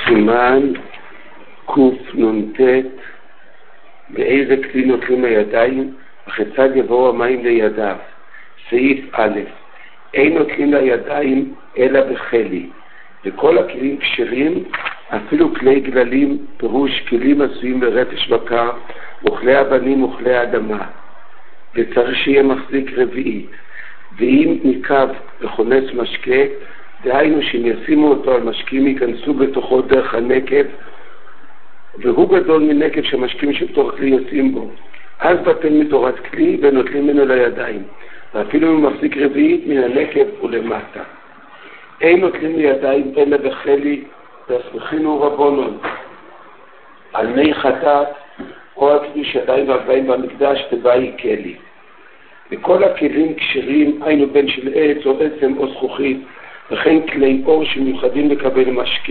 סימן קנ"ט, באיזה כלי נוטלים הידיים, וכיצד יבואו המים לידיו. סעיף א', אין נוטלים לידיים אלא בחלי, וכל הכלים כשרים, אפילו כלי גללים, פירוש כלים עשויים ברפש בקר, וכלי אבנים וכלי אדמה, וצריך שיהיה מחזיק רביעית. ואם ניקב וכונס משקה, דהיינו שאם ישימו אותו על משקים ייכנסו בתוכו דרך הנקב, והוא גדול מנקב שהמשקים שבתוך כלי יוצאים בו, אז בטל מתורת כלי ונוטלים ממנו לידיים, ואפילו אם מחזיק רביעית מן הנקב ולמטה. אין נוטלים לידיים אלא בחלי, והסמכינו רבונון על מי חטאת או על קדוש ידיים והגבהים במקדש תבאי כלי. וכל הכלים כשרים, היינו בין של עץ או עצם או זכוכית, וכן כלי אור שמיוחדים לקבל משקה.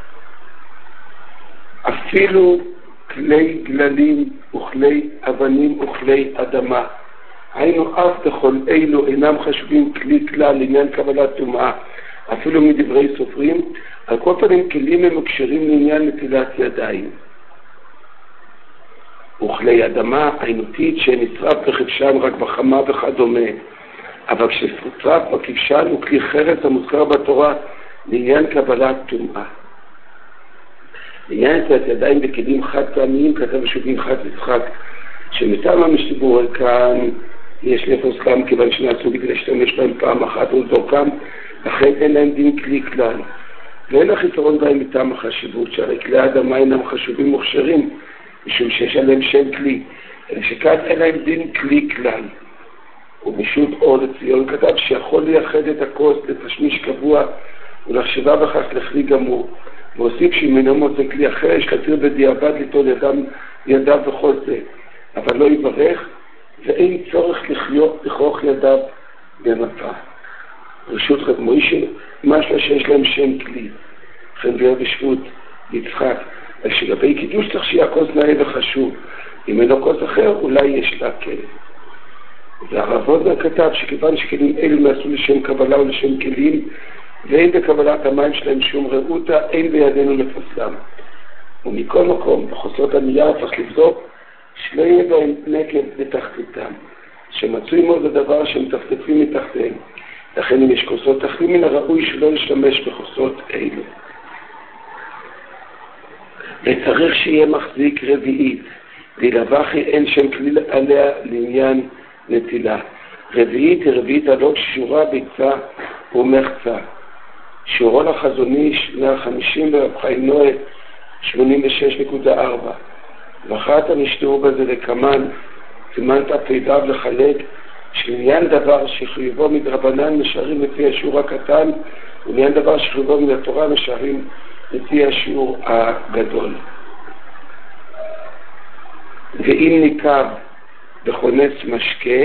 אפילו כלי גללים וכלי אבנים וכלי אדמה, היינו אף בכל אלו אינם חשובים כלי כלל לעניין קבלת טומאה, אפילו מדברי סופרים. על כל פנים כלים הם כשרים לעניין נטילת ידיים. וכלי אדמה עינותית שנצרף בכבשן רק בחמה וכדומה, אבל כשנצרף בכבשן הוא כלי חרס המוזכר בתורה לעניין קבלת טומאה. לעניין נטילת ידיים בכלים חד פעמיים כתב בשו"ת חד יצחק, שמטעם המשתבור כאן יש לפוסקם כיוון שנעשו כדי להשתמש בהם פעם אחת ולזורקם, לכן אין להם דין כלי כלל. ואין החיסרון בהם מטעם החשיבות, שהרי כלי אדמה אינם חשובים וכשרים, משום שיש עליהם שם כלי, אלא שכאן אין להם דין כלי כלל. ובשו"ת אור לציון כתב שיכול לייחד את הכוס לתשמיש קבוע ולחשבה בכך לכלי גמור, והוסיף שאם אינו מוצא כלי אחר יש להתיר בדיעבד ליטול ידיו וכל זה, אבל לא יברך, ואין צורך לכרוך ידיו במפה. רשות רב מוישה, משהו שיש להם שם כלי, לכן ביאר בשו"ת יצחק, על שלגבי קידוש צריך שיהיה הכוס נאה וחשוב, אם אין לו כוס אחר אולי יש לה כלי. והרב הודנר כתב שכיוון שכלים אלו נעשו לשם קבלה ולשם כלים, ואין בקבלת המים שלהם שום ראותה, אין בידינו לפסלם. ומכל מקום, בחוסות הנייר צריך לבדוק שלא יהיה בהם נקב בתחתיתם, שמצוי מאוד הדבר שהם תחתפים מתחתיהם. לכן אם יש כוסות תחתים מן הראוי שלא לשמש בחוסות אלו. וצריך שיהיה מחזיק רביעית, ולבחי אין שם כלי עליה לעניין נטילה. רביעית היא רביעית הלא שורה ביצה ומחצה. שיעורו לחזון איש 150 ורב חיים נועה 86.4. ואחת המשתור בזה לקמן, סימן תפקידיו לחלק, שלעניין דבר שחיובו מדרבנן משארים לפי השיעור הקטן, ולעניין דבר שחיובו מן התורה משארים לפי השיעור הגדול. ואם ניקב וכונס משקה,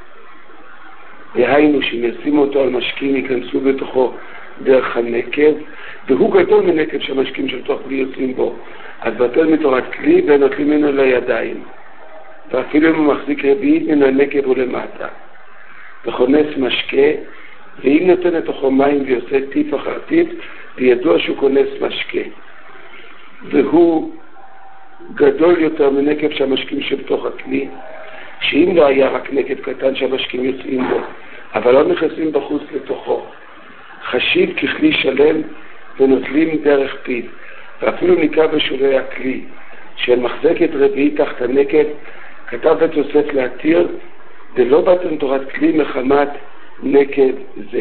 דהיינו שאם ישימו אותו על משקים ייכנסו בתוכו דרך הנקב, והוא גדול מנקב שהמשקים של תוך כלי יוצאים בו, אז בטל מתורת כלי ונוטלים ממנו לידיים, ואפילו אם הוא מחזיק רביעית מן הנקב ולמטה. וכונס משקה, ואם נותן לתוכו מים ויוצא טיף אחר טיף, וידוע שהוא כונס משקה, והוא גדול יותר מנקב שהמשקים שבתוך הכלי, שאם לא היה רק נקב קטן שהמשקים יוצאים בו, אבל לא נכנסים בחוץ לתוכו, חשיב ככלי שלם ונוטלים דרך פיו, ואפילו ניקה בשולי הכלי, של מחזקת רביעית תחת הנקב, כתב בית יוסף להתיר, ולא בטל תורת כלי מחמת נקב זה.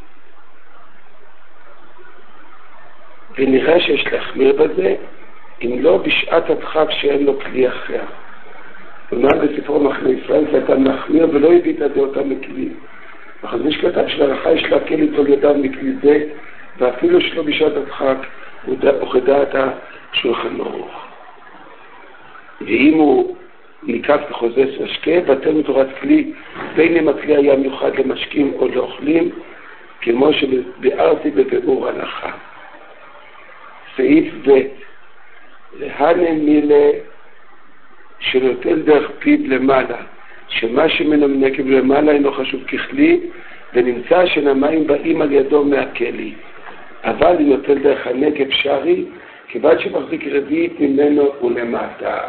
ונראה שיש להחמיר בזה, אם לא בשעת הדחק שאין לו כלי אחר. אומנם בספרו מחנה ישראל כתב להחמיר ולא הביא את הדעותם מכלים. אך מי שכתב שלהלכה יש להקל ליטול ידיו מכלי זה, ואפילו שלא בשעת הדחק וכדעת השולחן ערוך. ואם הוא ניקב כחוזס משקה, בטל מתורת כלי, בין אם הכלי היה מיוחד למשקים או לאוכלים, כמו שביארתי בביאור הלכה. סעיף ב' להנה מילה שנוטל דרך פיו למעלה, שמה שמנקב למעלה אינו חשוב ככלי, ונמצא שנמים באים על ידו מהכלי. אבל אם נוטל דרך הנקב שרי, כיוון שמחזיק רביעית ממנו ולמטה.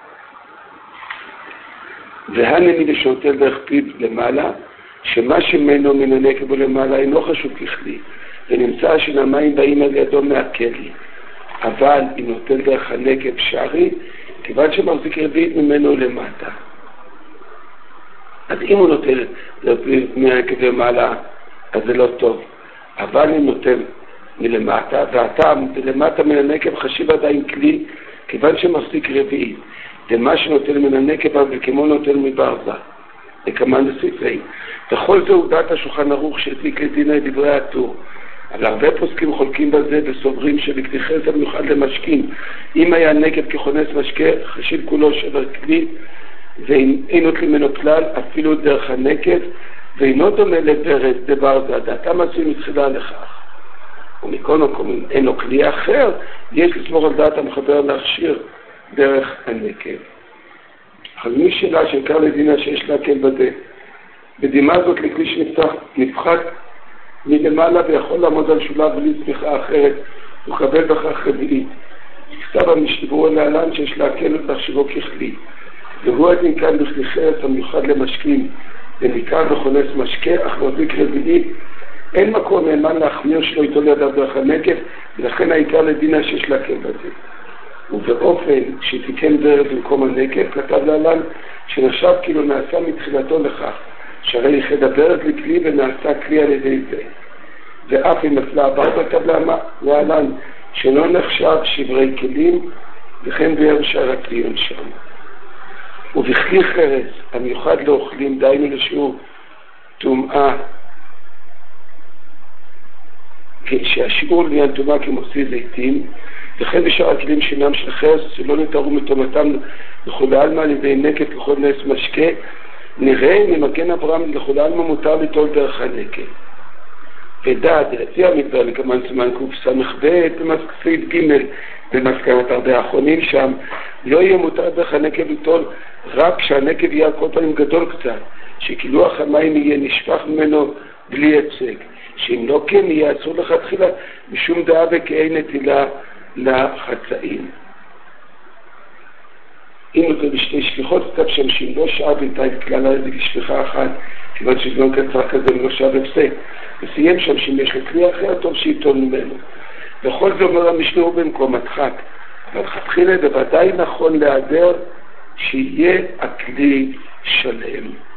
והנני לשונטל דרך פיו למעלה, שמה שמנו מן הנקב ולמעלה אינו חשוב ככלי, ונמצא שנמים באים על ידו מהכלי. אבל אם נוטל דרך הנקב שרי, כיוון שמחזיק רביעית ממנו למטה. אז אם הוא נוטל מהנקב למעלה, אז זה לא טוב. אבל אם נוטל מלמטה, והטעם למטה מן הנקב חשיב עדיין כלי, כיוון שמחזיק רביעית. ומה שנוטל מן הנקב, אבל כמו נוטל מברזה. וכמן לספרי. וכל זה הוא דעת השולחן ערוך שהזיק לדינה את דברי הטור. אבל הרבה פוסקים חולקים בזה וסוברים שבכלי חסד מיוחד למשקים. אם היה נקב ככונס משקה, חשיב כולו שבר כלי, ואין נוטלים ממנו כלל, אפילו דרך הנקב, ואינו דומה לברז דברזה, דעתם עשויים מתחילה לכך. ומכל מקום, אין לו כלי אחר, יש לסמוך על דעת המחבר להכשיר דרך הנקב. אז מי שאלה שעיקר לדינה שיש להקל בזה, בדימה הזאת לכלי שנפחת מלמעלה ויכול לעמוד על שולב בלי צמיחה אחרת, וקבל בכך רביעית. כתב המשתברו להלן שיש להקל להכשירו ככלי. והוא הדין כאן בכלי חרס המיוחד למשקים, וניכר וכונס משקה, אך מחזיק רביעית, אין מקום נאמן להחמיר שלא איתו לידיו דרך הנקב, ולכן העיקר לדינה שיש להקל בזה. ובאופן שתיקן ברז במקום הנקב, כתב להלן שנחשב כאילו נעשה מתחילתו לכך, שהרי ייחד הברז לכלי ונעשה כלי על ידי זה. ואף אם נפלה הברז כתב להלן שלא נחשב שברי כלים, וכן באר שער הכליון שם. ובכלי חרס המיוחד לאוכלים, דיינו לשיעור טומאה, שהשיעור לעניין טומאה כמוציא זיתים, וכן בשאר הכלים שאינם של חרס, שלא נתארו מטומאתם לכולי עלמא על ידי נקב ככל נס משקה, נראה ממגן אברהם לכולי עלמא מותר ליטול דרך הנקב. ודעת, לפי המדבר לכמן סימן קס"ב, במסכת ג' במסקנות הרבה האחרונים שם, לא יהיה מותר דרך הנקב ליטול, רק שהנקב יהיה כל פעמים גדול קצת, שכילוח המים יהיה נשפך ממנו בלי יצג. שאם לא כן יהיה אסור לכתחילה משום דעה וכאין נטילה לחצאים. אם זה בשתי שליחות, כתב שם שאם לא שעה בינתיים כלל הרזיק לשליחה אחת, כיוון שזמן קצר כזה ולא שעה בפסק, וסיים שם שאם יש לו כלי אחר, טוב שיטול ממנו. וכל זה אומר המשנה הוא במקום הדחק, אבל לכתחילה בוודאי נכון להיעדר שיהיה הכלי שלם.